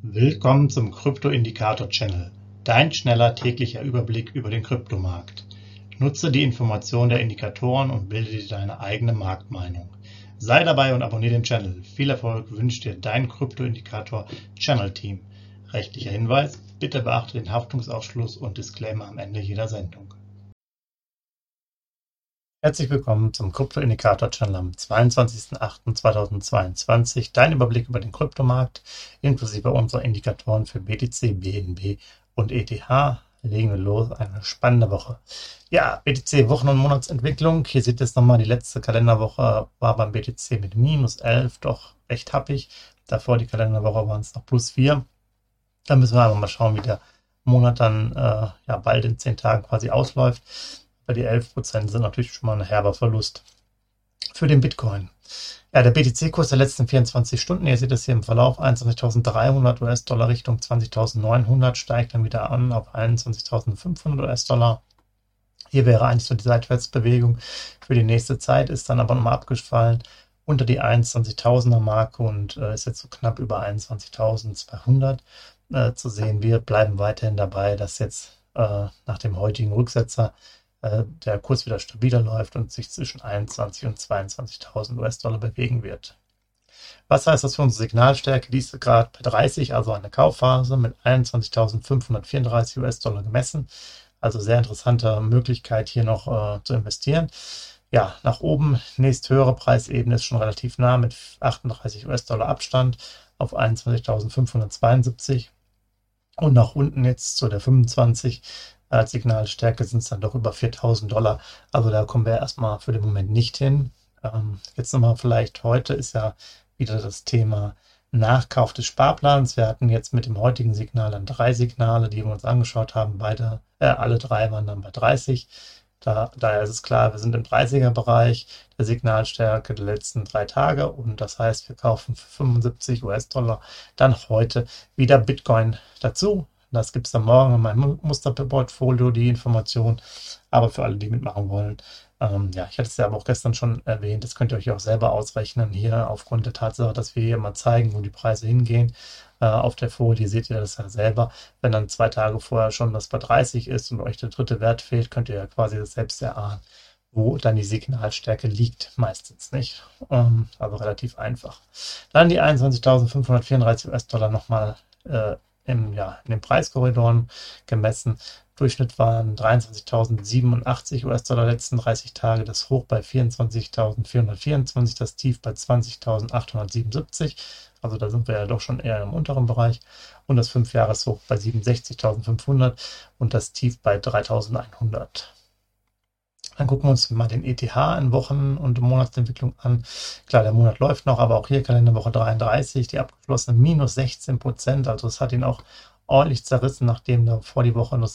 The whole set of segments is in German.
Willkommen zum Krypto-Indikator-Channel, dein schneller täglicher Überblick über den Kryptomarkt. Nutze die Informationen der Indikatoren und bilde dir deine eigene Marktmeinung. Sei dabei und abonniere den Channel. Viel Erfolg wünscht dir dein Krypto-Indikator-Channel-Team. Rechtlicher Hinweis: Bitte beachte den Haftungsausschluss und Disclaimer am Ende jeder Sendung. Herzlich willkommen zum Krypto-Indikator-Channel am 22.08.2022. Dein Überblick über den Kryptomarkt inklusive unserer Indikatoren für BTC, BNB und ETH. Legen wir los, eine spannende Woche. Ja, BTC Wochen- und Monatsentwicklung. Hier seht ihr es nochmal, die letzte Kalenderwoche war beim BTC mit -11, doch recht happig. Davor die Kalenderwoche waren es noch +4. Da müssen wir aber mal schauen, wie der Monat dann bald in 10 Tagen quasi ausläuft. Weil die 11% sind natürlich schon mal ein herber Verlust für den Bitcoin. Ja, der BTC-Kurs der letzten 24 Stunden, ihr seht es hier im Verlauf, 21.300 US-Dollar Richtung 20.900, steigt dann wieder an auf 21.500 US-Dollar. Hier wäre eigentlich so die Seitwärtsbewegung für die nächste Zeit, ist dann aber nochmal abgefallen unter die 21.000er Marke und ist jetzt so knapp über 21.200 zu sehen. Wir bleiben weiterhin dabei, dass jetzt nach dem heutigen Rücksetzer der Kurs wieder stabiler läuft und sich zwischen 21.000 und 22.000 US-Dollar bewegen wird. Was heißt das für unsere Signalstärke? Die ist gerade bei 30, also eine Kaufphase mit 21.534 US-Dollar gemessen. Also sehr interessante Möglichkeit hier noch zu investieren. Ja, nach oben, nächsthöhere Preisebene ist schon relativ nah mit 38 US-Dollar Abstand auf 21.572. Und nach unten jetzt zu der 25 als Signalstärke sind es dann doch über 4.000 Dollar. Also da kommen wir erstmal für den Moment nicht hin. Jetzt nochmal vielleicht heute ist ja wieder das Thema Nachkauf des Sparplans. Wir hatten jetzt mit dem heutigen Signal dann 3 Signale, die wir uns angeschaut haben. Alle 3 waren dann bei 30. Daher ist es klar, wir sind im 30er-Bereich der Signalstärke der letzten 3 Tage und das heißt, wir kaufen für 75 US-Dollar dann heute wieder Bitcoin dazu. Das gibt es dann morgen in meinem Musterportfolio, die Information. Aber für alle, die mitmachen wollen, ich hatte es ja aber auch gestern schon erwähnt, das könnt ihr euch auch selber ausrechnen. Hier aufgrund der Tatsache, dass wir hier mal zeigen, wo die Preise hingehen. Auf der Folie seht ihr das ja selber. Wenn dann 2 Tage vorher schon das bei 30 ist und euch der dritte Wert fehlt, könnt ihr ja quasi das selbst erahnen, wo dann die Signalstärke liegt. Meistens nicht. Also relativ einfach. Dann die 21.534 US-Dollar nochmal in den Preiskorridoren gemessen. Durchschnitt waren 23.087 US-Dollar letzten 30 Tage, das Hoch bei 24.424, das Tief bei 20.877. Also da sind wir ja doch schon eher im unteren Bereich. Und das 5-Jahres-Hoch bei 67.500 und das Tief bei 3.100. Dann gucken wir uns mal den ETH in Wochen- und Monatsentwicklung an. Klar, der Monat läuft noch, aber auch hier Kalenderwoche 33, die abgeschlossene -16%. Also es hat ihn auch ordentlich zerrissen, nachdem da vor die Woche noch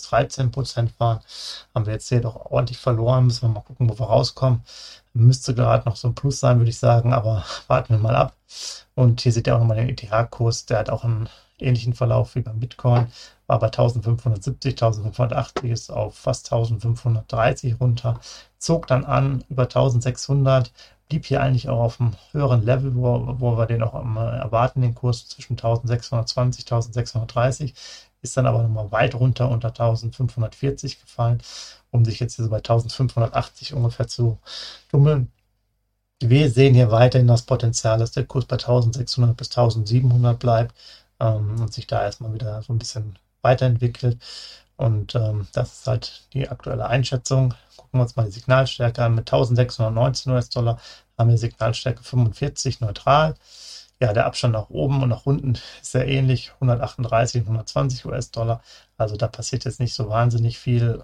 +13% waren. Haben wir jetzt hier doch ordentlich verloren. Müssen wir mal gucken, wo wir rauskommen. Müsste gerade noch so ein Plus sein, würde ich sagen, aber warten wir mal ab. Und hier seht ihr auch nochmal den ETH-Kurs. Der hat auch einen ähnlichen Verlauf wie beim Bitcoin. War bei 1570, 1580, ist auf fast 1530 runter, zog dann an über 1600, blieb hier eigentlich auch auf einem höheren Level, wo wir den auch erwarten, den Kurs zwischen 1620, 1630, ist dann aber nochmal weit runter unter 1540 gefallen, um sich jetzt hier so bei 1580 ungefähr zu tummeln. Wir sehen hier weiterhin das Potenzial, dass der Kurs bei 1600 bis 1700 bleibt und sich da erstmal wieder so ein bisschen weiterentwickelt. Und das ist halt die aktuelle Einschätzung. Gucken wir uns mal die Signalstärke an. Mit 1619 US-Dollar haben wir Signalstärke 45 neutral. Ja, der Abstand nach oben und nach unten ist sehr ähnlich. 138 und 120 US-Dollar. Also da passiert jetzt nicht so wahnsinnig viel,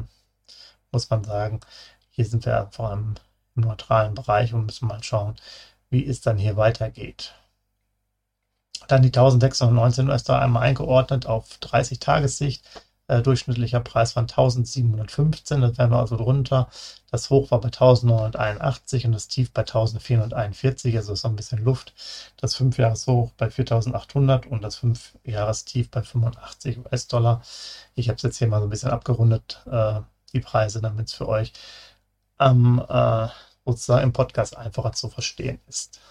muss man sagen. Hier sind wir vor allem im neutralen Bereich und müssen mal schauen, wie es dann hier weitergeht. Dann die 1619 US-Dollar einmal eingeordnet auf 30-Tagessicht. Durchschnittlicher Preis waren 1715, das wären wir also drunter. Das Hoch war bei 1981 und das Tief bei 1441, also ist noch ein bisschen Luft. Das 5-Jahres-Hoch bei 4800 und das 5-Jahres-Tief bei 85 US-Dollar. Ich habe es jetzt hier mal so ein bisschen abgerundet, die Preise, damit es für euch sozusagen im Podcast einfacher zu verstehen ist.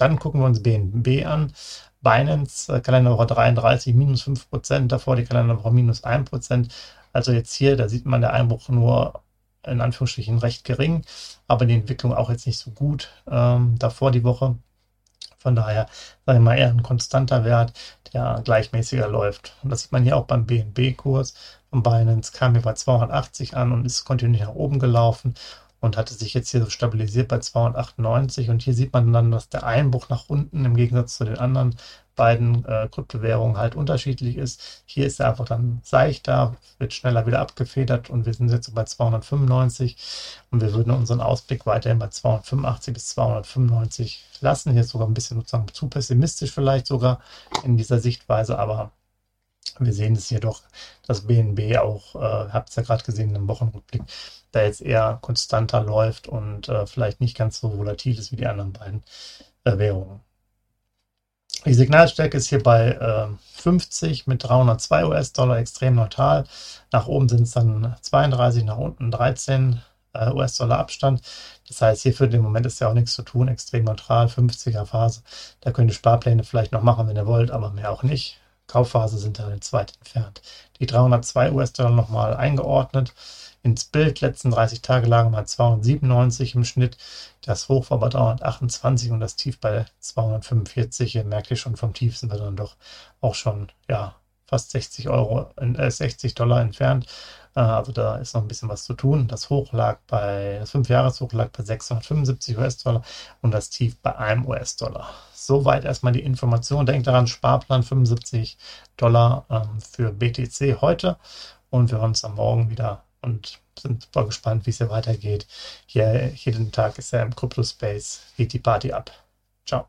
Dann gucken wir uns BNB an. Binance, Kalenderwoche 33, minus 5%, davor die Kalenderwoche minus 1%. Also jetzt hier, da sieht man der Einbruch nur in Anführungsstrichen recht gering, aber die Entwicklung auch jetzt nicht so gut davor die Woche. Von daher, sage ich mal, eher ein konstanter Wert, der gleichmäßiger läuft. Und das sieht man hier auch beim BNB-Kurs von Binance, kam hier bei 280 an und ist kontinuierlich nach oben gelaufen und hatte sich jetzt hier so stabilisiert bei 298. Und hier sieht man dann, dass der Einbruch nach unten im Gegensatz zu den anderen beiden Kryptowährungen halt unterschiedlich ist. Hier ist er einfach dann seichter, wird schneller wieder abgefedert und wir sind jetzt so bei 295 und wir würden unseren Ausblick weiterhin bei 285 bis 295 lassen. Hier ist sogar ein bisschen sozusagen zu pessimistisch vielleicht sogar in dieser Sichtweise, aber wir sehen es hier doch, dass BNB auch, habt es ja gerade gesehen im Wochenrückblick, da jetzt eher konstanter läuft und vielleicht nicht ganz so volatil ist wie die anderen beiden Währungen. Die Signalstärke ist hier bei 50 mit 302 US-Dollar, extrem neutral. Nach oben sind es dann 32, nach unten 13 US-Dollar Abstand. Das heißt, hier für den Moment ist ja auch nichts zu tun, extrem neutral, 50er Phase. Da könnt ihr Sparpläne vielleicht noch machen, wenn ihr wollt, aber mehr auch nicht. Kaufphase sind da jetzt weit entfernt. Die 302 US-Dollar nochmal eingeordnet. Ins Bild, letzten 30 Tage lagen bei 297 im Schnitt. Das Hoch war bei 328 und das Tief bei 245. Ihr merkt ihr schon, vom Tief sind wir dann doch auch schon, ja, fast 60 Dollar entfernt. Also da ist noch ein bisschen was zu tun. Das 5-Jahres-Hoch lag bei 675 US-Dollar und das Tief bei 1 US-Dollar. Soweit erstmal die Information. Denkt daran, Sparplan 75 Dollar für BTC heute und wir hören uns am Morgen wieder und sind super gespannt, wie es hier weitergeht. Hier jeden Tag ist ja im Crypto-Space, geht die Party ab. Ciao.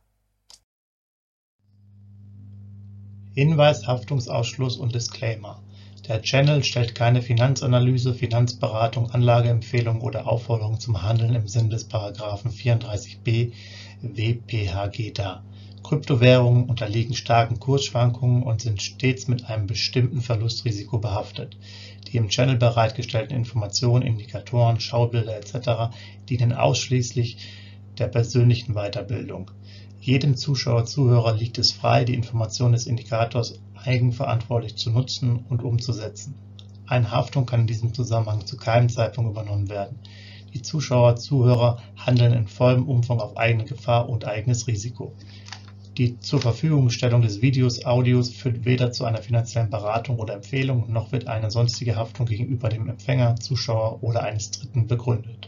Hinweis, Haftungsausschluss und Disclaimer. Der Channel stellt keine Finanzanalyse, Finanzberatung, Anlageempfehlung oder Aufforderung zum Handeln im Sinne des Paragraphen 34b WPHG dar. Kryptowährungen unterliegen starken Kursschwankungen und sind stets mit einem bestimmten Verlustrisiko behaftet. Die im Channel bereitgestellten Informationen, Indikatoren, Schaubilder etc. dienen ausschließlich der persönlichen Weiterbildung. Jedem Zuschauer/Zuhörer liegt es frei, die Information des Indikators eigenverantwortlich zu nutzen und umzusetzen. Eine Haftung kann in diesem Zusammenhang zu keinem Zeitpunkt übernommen werden. Die Zuschauer/Zuhörer handeln in vollem Umfang auf eigene Gefahr und eigenes Risiko. Die zur Verfügungstellung des Videos, Audios führt weder zu einer finanziellen Beratung oder Empfehlung, noch wird eine sonstige Haftung gegenüber dem Empfänger, Zuschauer oder eines Dritten begründet.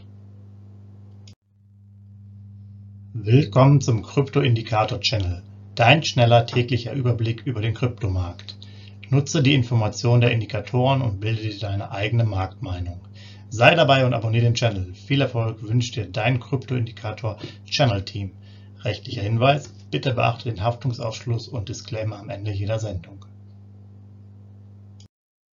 Willkommen zum Krypto-Indikator-Channel, dein schneller täglicher Überblick über den Kryptomarkt. Nutze die Informationen der Indikatoren und bilde dir deine eigene Marktmeinung. Sei dabei und abonniere den Channel. Viel Erfolg wünscht dir dein Krypto-Indikator-Channel-Team. Rechtlicher Hinweis: Bitte beachte den Haftungsausschluss und Disclaimer am Ende jeder Sendung.